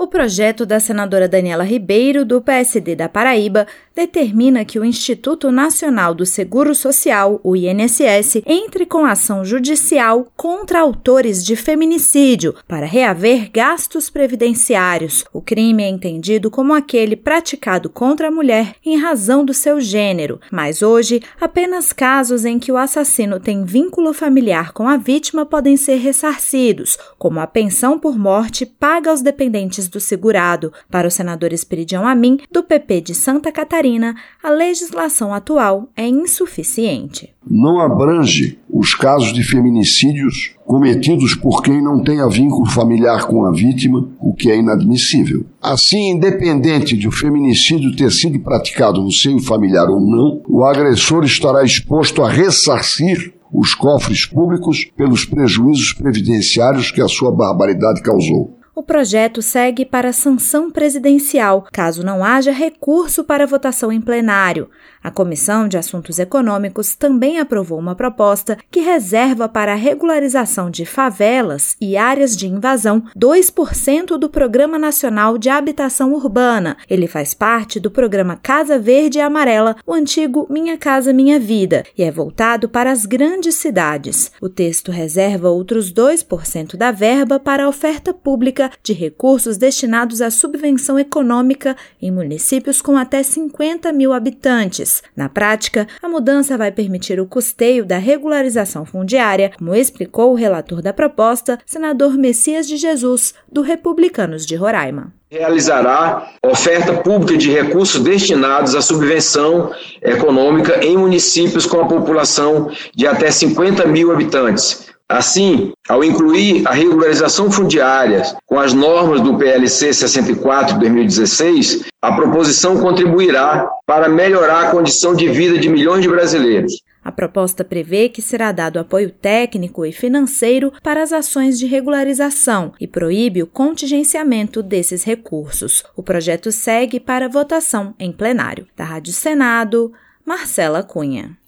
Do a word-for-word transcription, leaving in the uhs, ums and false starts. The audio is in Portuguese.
O projeto da senadora Daniela Ribeiro, do P S D da Paraíba, determina que o Instituto Nacional do Seguro Social, o I N S S, entre com ação judicial contra autores de feminicídio para reaver gastos previdenciários. O crime é entendido como aquele praticado contra a mulher em razão do seu gênero, mas hoje apenas casos em que o assassino tem vínculo familiar com a vítima podem ser ressarcidos, como a pensão por morte paga aos dependentes do segurado. Para o senador Esperidião Amin, do P P de Santa Catarina, a legislação atual é insuficiente. Não abrange os casos de feminicídios cometidos por quem não tenha vínculo familiar com a vítima, o que é inadmissível. Assim, independente de o feminicídio ter sido praticado no seio familiar ou não, o agressor estará exposto a ressarcir os cofres públicos pelos prejuízos previdenciários que a sua barbaridade causou. O projeto segue para a sanção presidencial, caso não haja recurso para votação em plenário. A Comissão de Assuntos Econômicos também aprovou uma proposta que reserva para a regularização de favelas e áreas de invasão dois por cento do Programa Nacional de Habitação Urbana. Ele faz parte do programa Casa Verde e Amarela, o antigo Minha Casa Minha Vida, e é voltado para as grandes cidades. O texto reserva outros dois por cento da verba para a oferta pública de recursos destinados à subvenção econômica em municípios com até cinquenta mil habitantes. Na prática, a mudança vai permitir o custeio da regularização fundiária, como explicou o relator da proposta, senador Messias de Jesus, do Republicanos de Roraima. Realizará oferta pública de recursos destinados à subvenção econômica em municípios com a população de até cinquenta mil habitantes. Assim, ao incluir a regularização fundiária com as normas do P L C sessenta e quatro de dois mil e dezesseis, a proposição contribuirá para melhorar a condição de vida de milhões de brasileiros. A proposta prevê que será dado apoio técnico e financeiro para as ações de regularização e proíbe o contingenciamento desses recursos. O projeto segue para votação em plenário. Da Rádio Senado, Marcela Cunha.